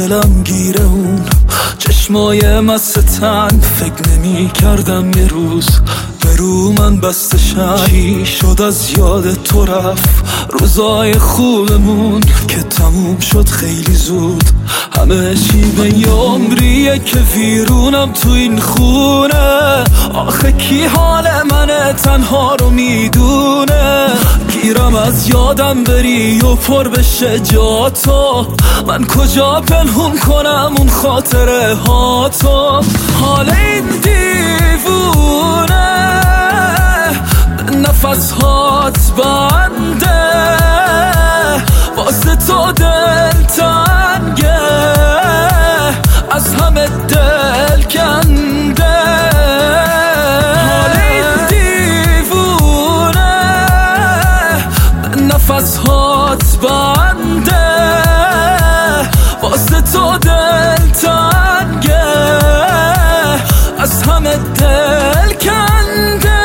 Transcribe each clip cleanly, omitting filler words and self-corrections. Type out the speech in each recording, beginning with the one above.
دلم گیره اون چشمای مستن، فکر نمی کردم یه روز به رو من بستشن. چی شد از یاد تو رفت روزای خوبمون که تموم شد خیلی زود. همه چی به یه عمریه که ویرونم تو این خونه. آخه کی حال من تنها رو میدونه؟ گیرم از یادم بری و پر بشه جا تو، من کجا پنهون کنم اون خاطره ها تو؟ حال این دیوونه نفس هات بنده، واسه تو دل تنگه، از همه دل کنده. حال این دیوونه نفس هات بنده، واسه تو دل تنگه، از همه دل کنده.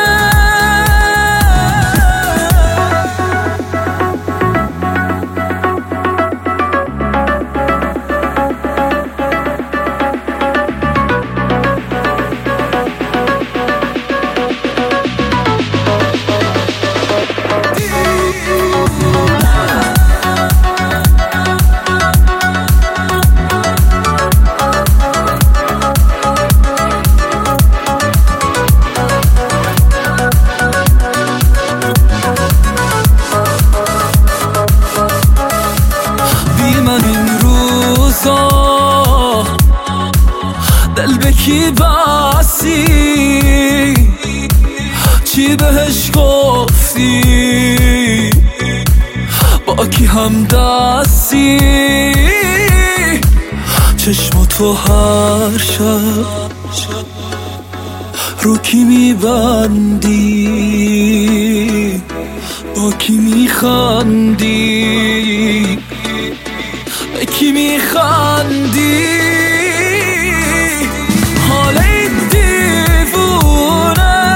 دل به کی بسی؟ چی بهش گفتی؟ با کی هم دستی؟ چشم تو هر شب رو کی میبندی؟ با کی میخندی؟ به کی میخندی؟ حال این دیوونه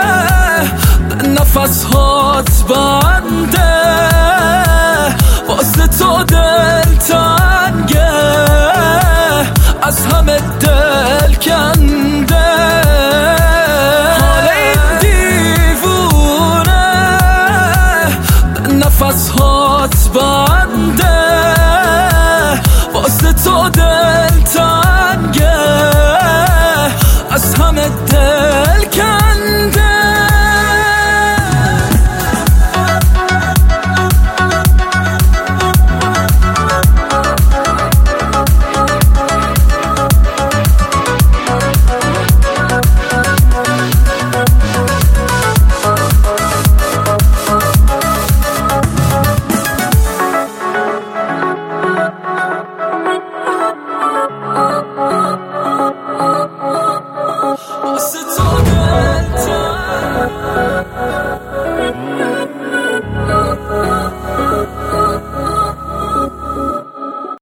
نفس هات بنده، واسه تو دل تنگه، از همه دل کنده. حال این دیوونه نفس هات بنده، واسه تو دل تنگه، از همه دل